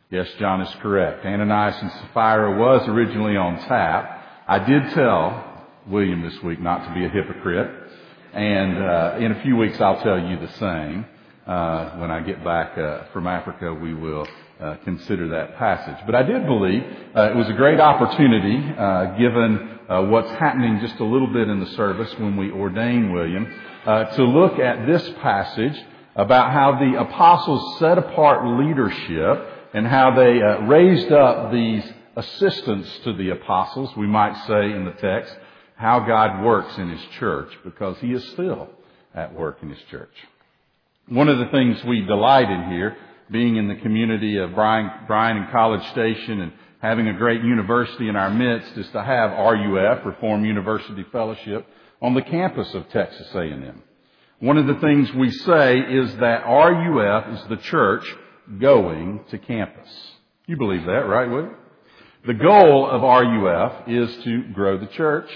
Yes, John is correct. Ananias and Sapphira was originally on tap. I did tell William this week not to be a hypocrite. And in a few weeks I'll tell you the same. When I get back from Africa, we will consider that passage. But I did believe it was a great opportunity, given what's happening just a little bit in the service when we ordain William, to look at this passage about how the apostles set apart leadership and how they raised up these assistants to the apostles, we might say in the text, how God works in His church, because He is still at work in His church. One of the things we delight in here, being in the community of Bryan and College Station and having a great university in our midst, is to have RUF, Reformed University Fellowship, on the campus of Texas A&M. One of the things we say is that RUF is the church going to campus. You believe that, right, Will? The goal of RUF is to grow the church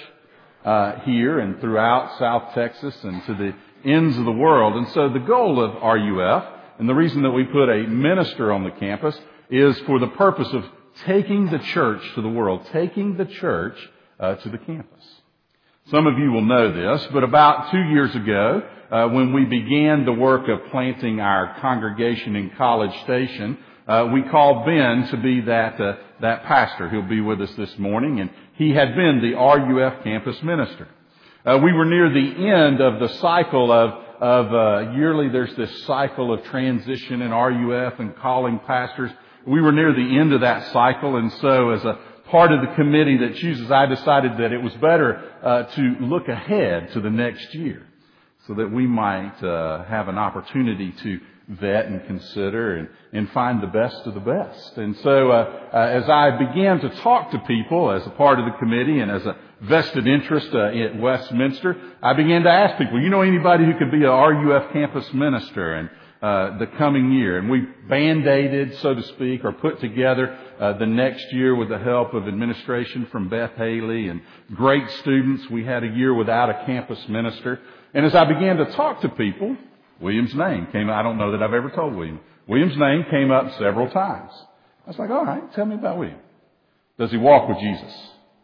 here and throughout South Texas and to the ends of the world. And so the goal of RUF, and the reason that we put a minister on the campus, is for the purpose of taking the church to the world, taking the church to the campus. Some of you will know this, but about 2 years ago, when we began the work of planting our congregation in College Station, we called Ben to be that pastor. He'll be with us this morning, and he had been the RUF campus minister. We were near the end of the cycle of yearly. There's this cycle of transition in RUF and calling pastors. We were near the end of that cycle, and so as a part of the committee that chooses, I decided that it was better to look ahead to the next year, so that we might have an opportunity to vet and consider and find the best of the best. And so as I began to talk to people as a part of the committee and as a vested interest at Westminster, I began to ask people, you know anybody who could be a RUF campus minister and the coming year? And we band-aided, so to speak, or put together the next year with the help of administration from Beth Haley and great students. We had a year without a campus minister. And as I began to talk to people, William's name came up. I don't know that I've ever told William. William's name came up several times. I was like, all right, tell me about William. Does he walk with Jesus?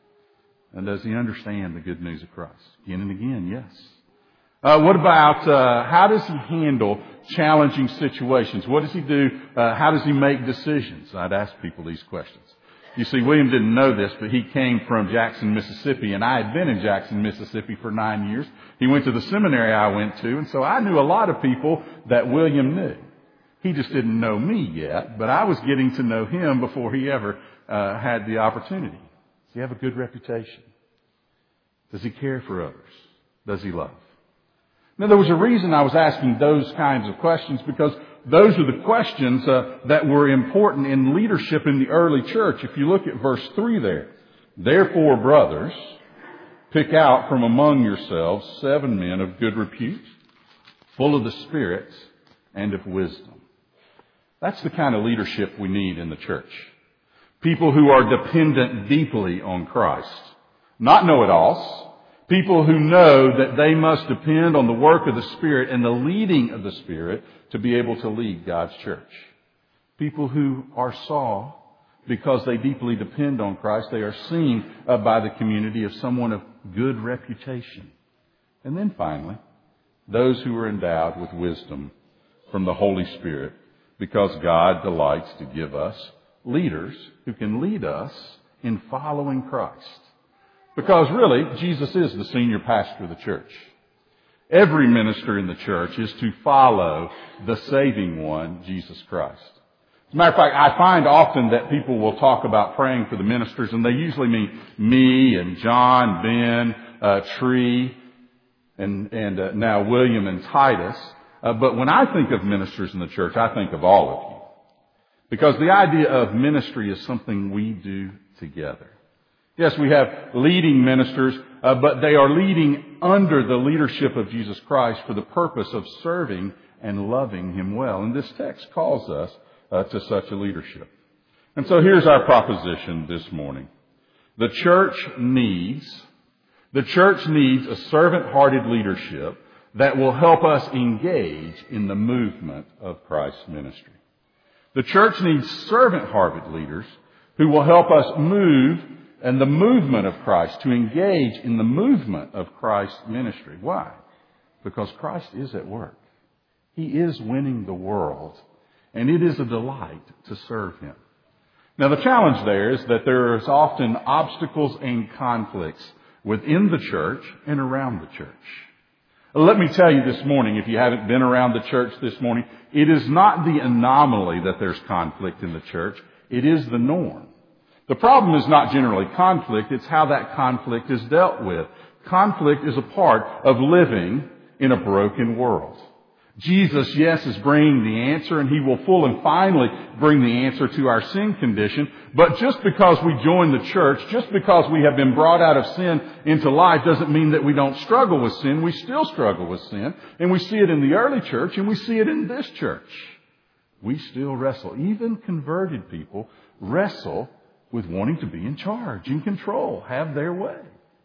And does he understand the good news of Christ? Again and again, yes. What about how does he handle challenging situations? What does he do? How does he make decisions? I'd ask people these questions. You see, William didn't know this, but he came from Jackson, Mississippi, and I had been in Jackson, Mississippi for 9 years. He went to the seminary I went to, and so I knew a lot of people that William knew. He just didn't know me yet, but I was getting to know him before he ever had the opportunity. Does he have a good reputation? Does he care for others? Does he love? Now, there was a reason I was asking those kinds of questions, because those are the questions that were important in leadership in the early church. If you look at verse 3 there, therefore, brothers, pick out from among yourselves 7 men of good repute, full of the Spirit and of wisdom. That's the kind of leadership we need in the church. People who are dependent deeply on Christ. Not know-it-alls. People who know that they must depend on the work of the Spirit and the leading of the Spirit to be able to lead God's church. People who are saw because they deeply depend on Christ. They are seen by the community as someone of good reputation. And then finally, those who are endowed with wisdom from the Holy Spirit, because God delights to give us leaders who can lead us in following Christ. Because really, Jesus is the senior pastor of the church. Every minister in the church is to follow the saving one, Jesus Christ. As a matter of fact, I find often that people will talk about praying for the ministers, and they usually mean me and John, Ben, Tree, and now William and Titus. But when I think of ministers in the church, I think of all of you. Because the idea of ministry is something we do together. Yes, we have leading ministers, but they are leading under the leadership of Jesus Christ for the purpose of serving and loving Him well. And this text calls us to such a leadership. And so here's our proposition this morning. The church needs a servant-hearted leadership that will help us engage in the movement of Christ's ministry. The church needs servant-hearted leaders who will help us move and the movement of Christ, to engage in the movement of Christ's ministry. Why? Because Christ is at work. He is winning the world, and it is a delight to serve Him. Now, the challenge there is that there is often obstacles and conflicts within the church and around the church. Let me tell you this morning, if you haven't been around the church this morning, it is not the anomaly that there's conflict in the church. It is the norm. The problem is not generally conflict, it's how that conflict is dealt with. Conflict is a part of living in a broken world. Jesus, yes, is bringing the answer, and He will full and finally bring the answer to our sin condition. But just because we join the church, just because we have been brought out of sin into life, doesn't mean that we don't struggle with sin. We still struggle with sin, and we see it in the early church, and we see it in this church. We still wrestle. Even converted people wrestle with wanting to be in charge, in control, have their way.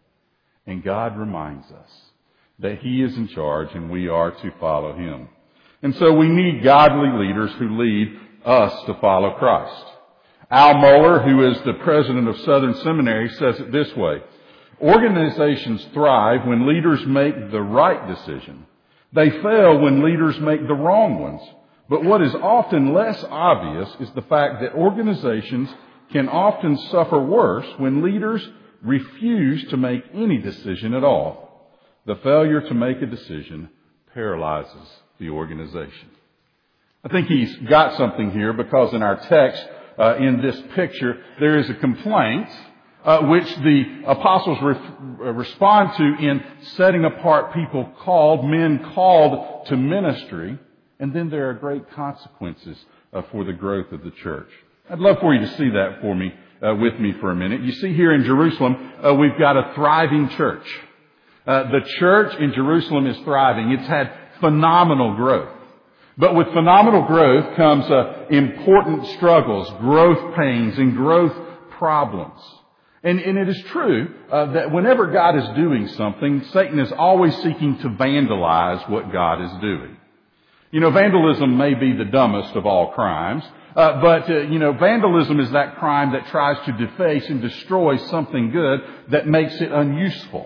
And God reminds us that He is in charge and we are to follow Him. And so we need godly leaders who lead us to follow Christ. Al Mohler, who is the president of Southern Seminary, says it this way: organizations thrive when leaders make the right decision. They fail when leaders make the wrong ones. But what is often less obvious is the fact that organizations can often suffer worse when leaders refuse to make any decision at all. The failure to make a decision paralyzes the organization. I think he's got something here, because in our text, in this picture, there is a complaint which the apostles respond to in setting apart people called, men called to ministry, and then there are great consequences for the growth of the church. I'd love for you to see that with me for a minute. You see here in Jerusalem, we've got a thriving church. The church in Jerusalem is thriving. It's had phenomenal growth. But with phenomenal growth comes important struggles, growth pains, and growth problems. And it is true that whenever God is doing something, Satan is always seeking to vandalize what God is doing. You know, vandalism may be the dumbest of all crimes, but vandalism is that crime that tries to deface and destroy something good that makes it unuseful.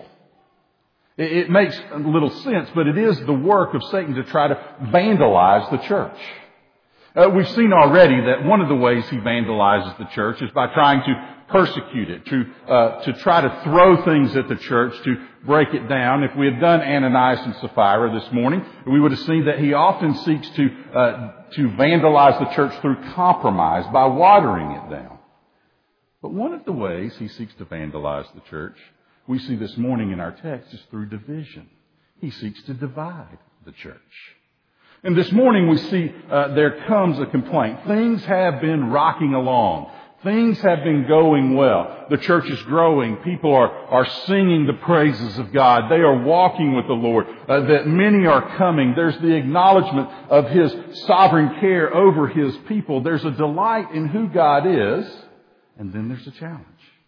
It makes little sense, but it is the work of Satan to try to vandalize the church. We've seen already that one of the ways he vandalizes the church is by trying to persecute it, to try to throw things at the church, to break it down. If we had done Ananias and Sapphira this morning, we would have seen that he often seeks to vandalize the church through compromise, by watering it down. But one of the ways he seeks to vandalize the church, we see this morning in our text, is through division. He seeks to divide the church. And this morning we see there comes a complaint. Things have been rocking along. Things have been going well. The church is growing. People are singing the praises of God. They are walking with the Lord. That many are coming. There's the acknowledgement of His sovereign care over His people. There's a delight in who God is. And then there's a challenge.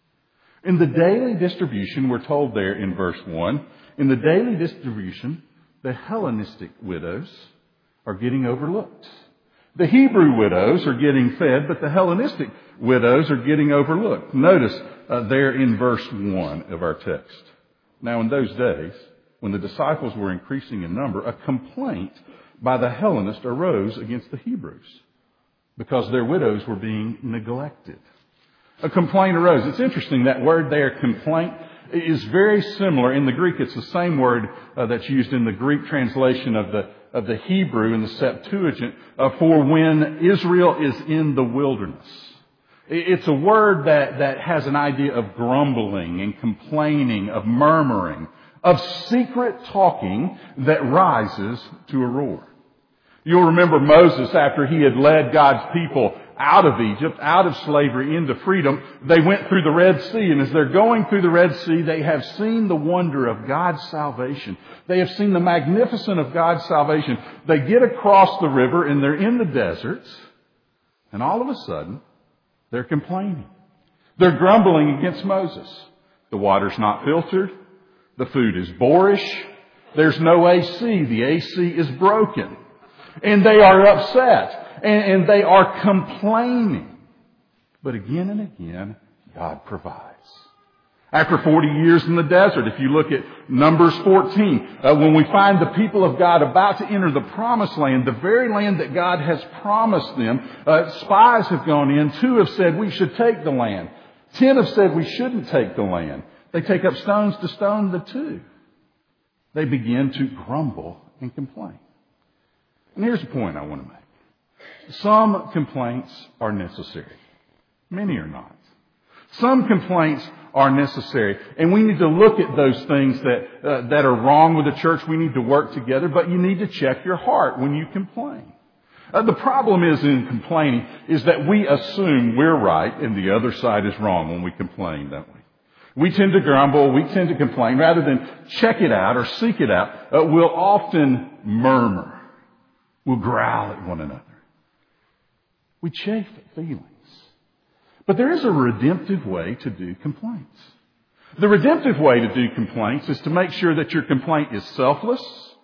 In the daily distribution, we're told there in verse 1, in the daily distribution, the Hellenistic widows are getting overlooked. The Hebrew widows are getting fed, but the Hellenistic widows are getting overlooked. Notice there in verse 1 of our text. Now in those days, when the disciples were increasing in number, a complaint by the Hellenists arose against the Hebrews because their widows were being neglected. A complaint arose. It's interesting, that word there, complaint, is very similar. In the Greek, it's the same word that's used in the Greek translation of the Hebrew in the Septuagint for when Israel is in the wilderness. It's a word that has an idea of grumbling and complaining, of murmuring, of secret talking that rises to a roar. You'll remember Moses, after he had led God's people out of Egypt, out of slavery into freedom, they went through the Red Sea. And as they're going through the Red Sea, they have seen the wonder of God's salvation. They have seen the magnificence of God's salvation. They get across the river and they're in the deserts. And all of a sudden, they're complaining. They're grumbling against Moses. The water's not filtered. The food is boorish. There's no AC. The AC is broken. And they are upset. And they are complaining. But again and again, God provides. After 40 years in the desert, if you look at Numbers 14, when we find the people of God about to enter the promised land, the very land that God has promised them, spies have gone in. 2 have said we should take the land. 10 have said we shouldn't take the land. They take up stones to stone the 2. They begin to grumble and complain. And here's the point I want to make. Some complaints are necessary. Many are not. Some complaints are necessary. And we need to look at those things that are wrong with the church. We need to work together. But you need to check your heart when you complain. The problem is in complaining is that we assume we're right and the other side is wrong when we complain, don't we? We tend to grumble. We tend to complain. Rather than check it out or seek it out, we'll often murmur. We'll growl at one another. We chafe at feelings. But there is a redemptive way to do complaints. The redemptive way to do complaints is to make sure that your complaint is selfless,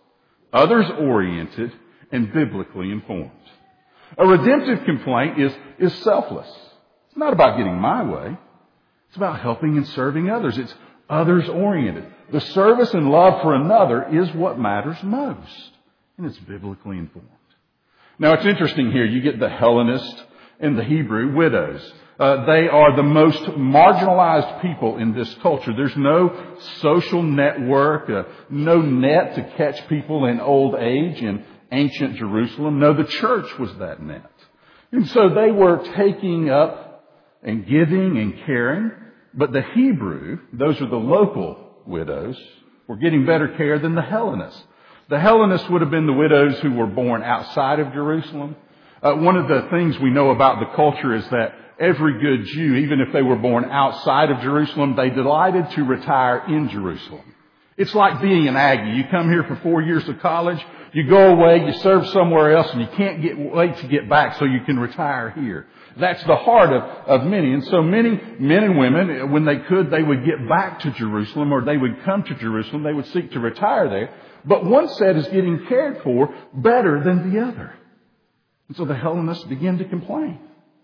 others-oriented, and biblically informed. A redemptive complaint is selfless. It's not about getting my way. It's about helping and serving others. It's others-oriented. The service and love for another is what matters most. And it's biblically informed. Now, it's interesting here. You get the Hellenist and the Hebrew widows. They are the most marginalized people in this culture. There's no social network, no net to catch people in old age in ancient Jerusalem. No, the church was that net. And so they were taking up and giving and caring. But the Hebrew, those are the local widows, were getting better care than the Hellenists. The Hellenists would have been the widows who were born outside of Jerusalem. One of the things we know about the culture is that every good Jew, even if they were born outside of Jerusalem, they delighted to retire in Jerusalem. It's like being an Aggie. You come here for 4 years of college, you go away, you serve somewhere else, and you can't wait to get back so you can retire here. That's the heart of many. And so many men and women, when they could, they would get back to Jerusalem or they would come to Jerusalem. They would seek to retire there. But one set is getting cared for better than the other. And so the Hellenists begin to complain.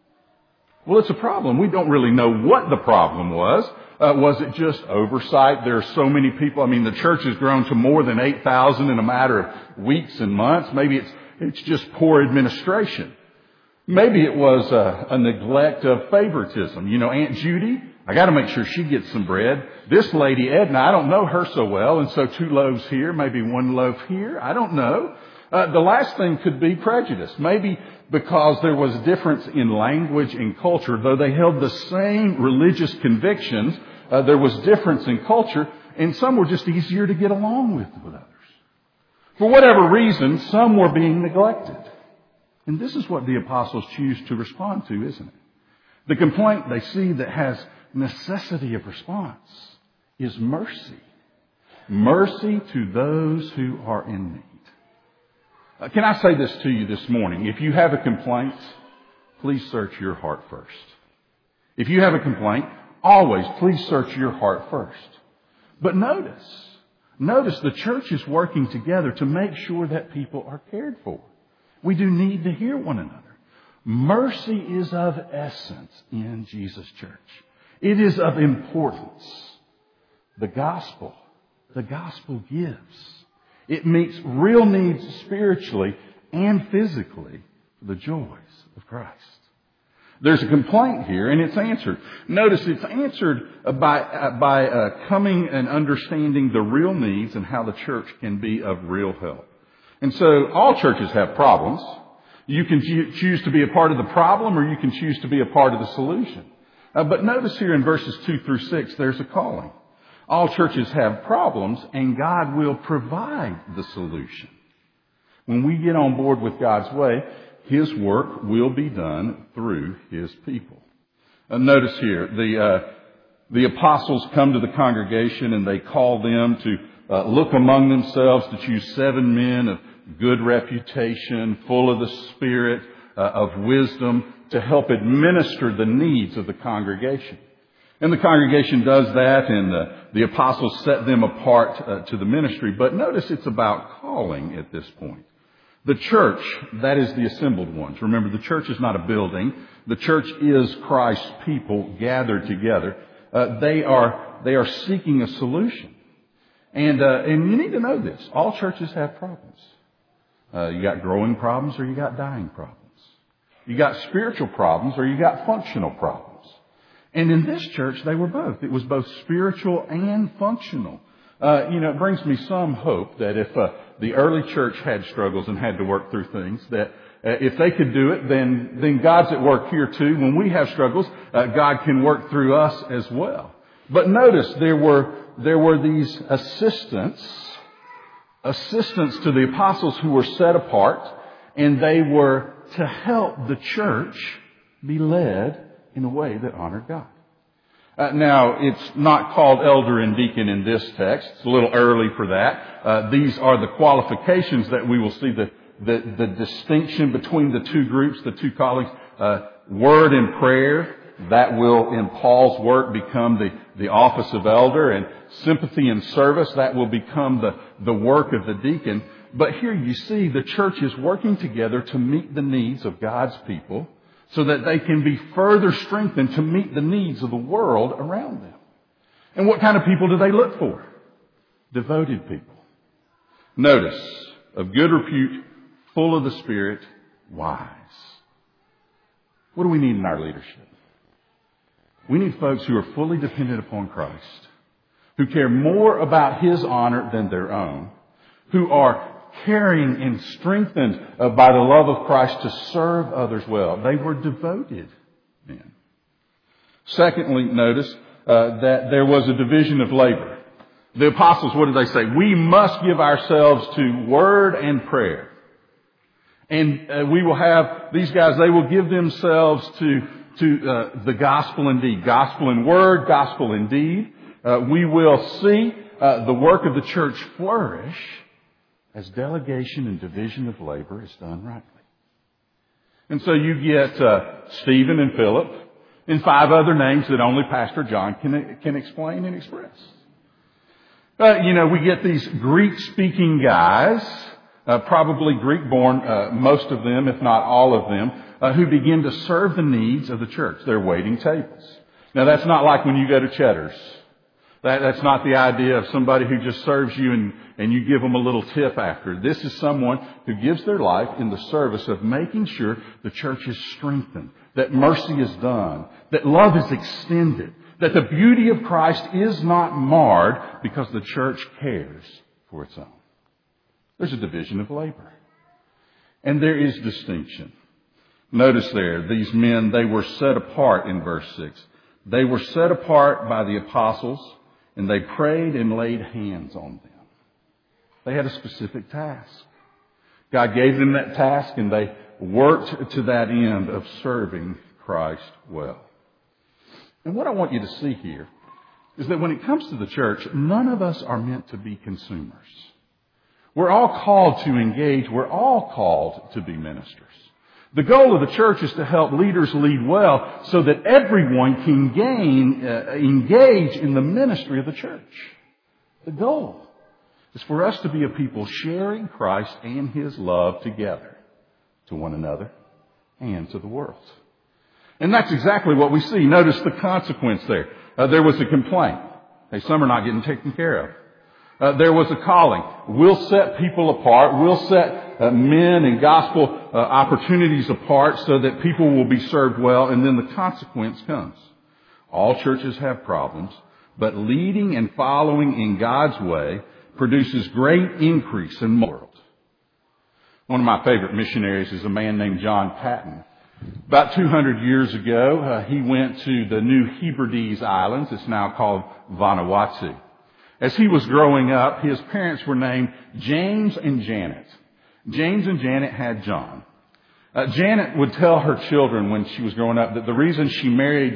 Well, it's a problem. We don't really know what the problem was. Was it just oversight? There are so many people. I mean, the church has grown to more than 8,000 in a matter of weeks and months. Maybe it's just poor administration. Maybe it was a neglect of favoritism. You know, Aunt Judy, I got to make sure she gets some bread. This lady, Edna, I don't know her so well, and so 2 loaves here, maybe 1 loaf here. I don't know. The last thing could be prejudice. Maybe because there was a difference in language and culture. Though they held the same religious convictions, there was difference in culture, and some were just easier to get along with others. For whatever reason, some were being neglected. And this is what the apostles choose to respond to, isn't it? The complaint they see that has necessity of response is mercy. Mercy to those who are in need. Can I say this to you this morning? If you have a complaint, please search your heart first. If you have a complaint, always please search your heart first. But notice the church is working together to make sure that people are cared for. We do need to hear one another. Mercy is of essence in Jesus' church. It is of importance. The gospel gives. It meets real needs spiritually and physically for the joys of Christ. There's a complaint here, and it's answered. Notice it's answered by coming and understanding the real needs and how the church can be of real help. And so all churches have problems. You can choose to be a part of the problem, or you can choose to be a part of the solution. But notice here in verses 2 through 6, there's a calling. All churches have problems, and God will provide the solution. When we get on board with God's way, His work will be done through His people. Notice here, the apostles come to the congregation and they call them to look among themselves to choose 7 men of good reputation, full of the Spirit, of wisdom, to help administer the needs of the congregation. And the congregation does that, and the apostles set them apart to the ministry. But notice it's about calling at this point. The church, that is the assembled ones. Remember, the church is not a building. The church is Christ's people gathered together. They are seeking a solution. And you need to know this. All churches have problems. You got growing problems or you got dying problems. You got spiritual problems or you got functional problems. And in this church, they were both. It was both spiritual and functional. It brings me some hope that if the early church had struggles and had to work through things, that if they could do it, then God's at work here too. When we have struggles, God can work through us as well. But notice there were these assistants to the apostles who were set apart, and they were to help the church be led in a way that honored God. Now, it's not called elder and deacon in this text. It's a little early for that. These are the qualifications that we will see, the distinction between the two groups, the two callings. Word and prayer, that will, in Paul's work, become the office of elder. And sympathy and service, that will become the work of the deacon. But here you see the church is working together to meet the needs of God's people, so that they can be further strengthened to meet the needs of the world around them. And what kind of people do they look for? Devoted people. Notice, of good repute, full of the Spirit, wise. What do we need in our leadership? We need folks who are fully dependent upon Christ, who care more about His honor than their own, who are carrying and strengthened by the love of Christ to serve others well. They were devoted men. Secondly, notice that there was a division of labor. The apostles, what did they say? We must give ourselves to word and prayer. And we will have, these guys, they will give themselves to the gospel in deed. Gospel in word, gospel in deed. We will see the work of the church flourish as delegation and division of labor is done rightly. And so you get Stephen and Philip and 5 other names that only Pastor John can explain and express. We get these Greek-speaking guys, probably Greek-born, most of them, if not all of them, who begin to serve the needs of the church. They're waiting tables. Now, that's not like when you go to Cheddar's. That's not the idea of somebody who just serves you and you give them a little tip after. This is someone who gives their life in the service of making sure the church is strengthened, that mercy is done, that love is extended, that the beauty of Christ is not marred because the church cares for its own. There's a division of labor. And there is distinction. Notice there, these men, they were set apart in verse 6. They were set apart by the apostles, and they prayed and laid hands on them. They had a specific task. God gave them that task, and they worked to that end of serving Christ well. And what I want you to see here is that when it comes to the church, none of us are meant to be consumers. We're all called to engage. We're all called to be ministers. The goal of the church is to help leaders lead well so that everyone can engage in the ministry of the church. The goal is for us to be a people sharing Christ and His love together to one another and to the world. And that's exactly what we see. Notice the consequence there. There was a complaint. Hey, some are not getting taken care of. There was a calling. We'll set people apart. We'll set men and gospel opportunities apart so that people will be served well. And then the consequence comes. All churches have problems, but leading and following in God's way produces great increase in the world. One of my favorite missionaries is a man named John Paton. About 200 years ago, he went to the New Hebrides Islands. It's now called Vanuatu. As he was growing up, his parents were named James and Janet. James and Janet had John. Janet would tell her children when she was growing up that the reason she married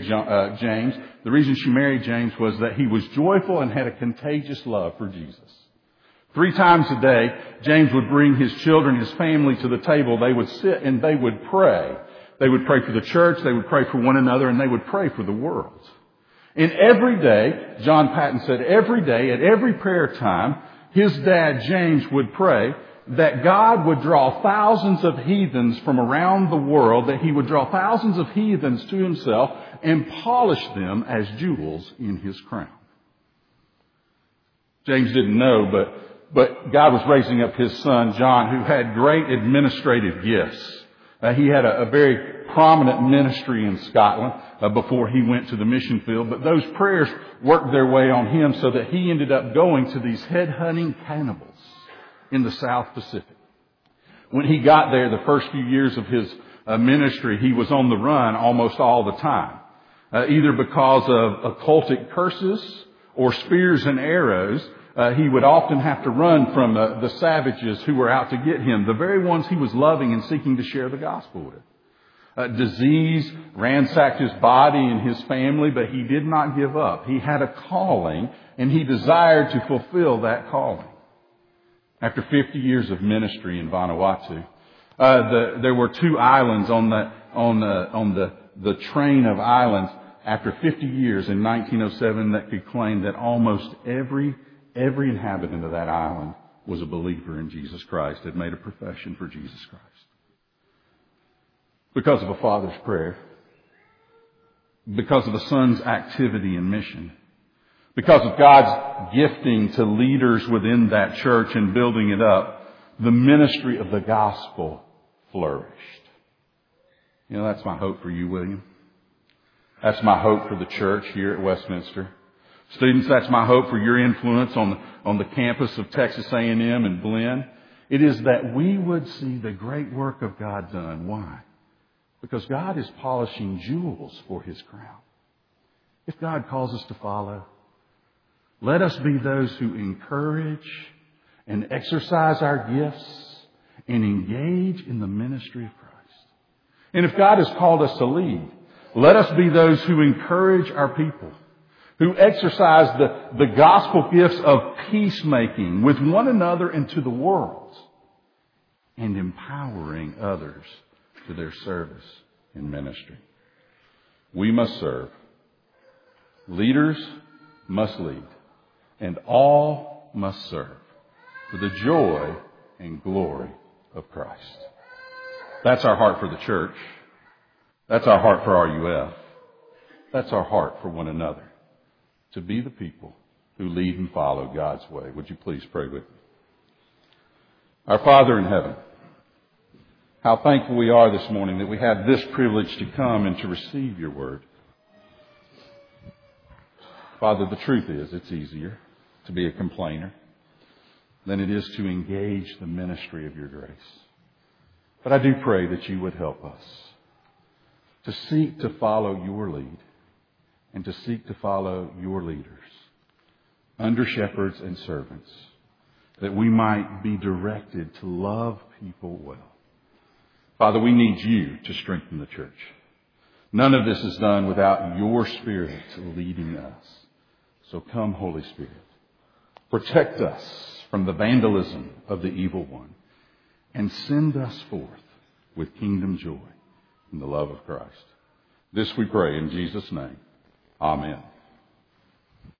James was that he was joyful and had a contagious love for Jesus. 3 times a day, James would bring his children, his family to the table. They would sit and they would pray. They would pray for the church, they would pray for one another, and they would pray for the world. And every day, John Paton said, every day, at every prayer time, his dad, James, would pray that God would draw thousands of heathens from around the world, that He would draw thousands of heathens to Himself and polish them as jewels in His crown. James didn't know, but God was raising up His son, John, who had great administrative gifts. He had a very prominent ministry in Scotland before he went to the mission field. But those prayers worked their way on him so that he ended up going to these head-hunting cannibals in the South Pacific. When he got there, the first few years of his ministry, he was on the run almost all the time, either because of occultic curses or spears and arrows. He would often have to run from the savages who were out to get him, the very ones he was loving and seeking to share the gospel with. Disease ransacked his body and his family, but he did not give up. He had a calling, and he desired to fulfill that calling. After 50 years of ministry in Vanuatu, there were 2 islands on the train of islands after 50 years in 1907 that could claim that almost every inhabitant of that island was a believer in Jesus Christ, had made a profession for Jesus Christ. Because of a father's prayer, because of a son's activity and mission, because of God's gifting to leaders within that church and building it up, the ministry of the gospel flourished. You know, that's my hope for you, William. That's my hope for the church here at Westminster. Students, that's my hope for your influence on the campus of Texas A&M and Blinn. It is that we would see the great work of God done. Why? Because God is polishing jewels for His crown. If God calls us to follow, let us be those who encourage and exercise our gifts and engage in the ministry of Christ. And if God has called us to lead, let us be those who encourage our people, who exercise the gospel gifts of peacemaking with one another and to the world, and empowering others to their service in ministry. We must serve. Leaders must lead. And all must serve for the joy and glory of Christ. That's our heart for the church. That's our heart for RUF. That's our heart for one another. To be the people who lead and follow God's way. Would you please pray with me? Our Father in heaven, how thankful we are this morning that we have this privilege to come and to receive your word. Father, the truth is it's easier to be a complainer than it is to engage the ministry of your grace. But I do pray that you would help us to seek to follow your lead and to seek to follow your leaders, under shepherds and servants, that we might be directed to love people well. Father, we need you to strengthen the church. None of this is done without your Spirit leading us. So come, Holy Spirit. Protect us from the vandalism of the evil one and send us forth with kingdom joy in the love of Christ. This we pray in Jesus' name. Amen.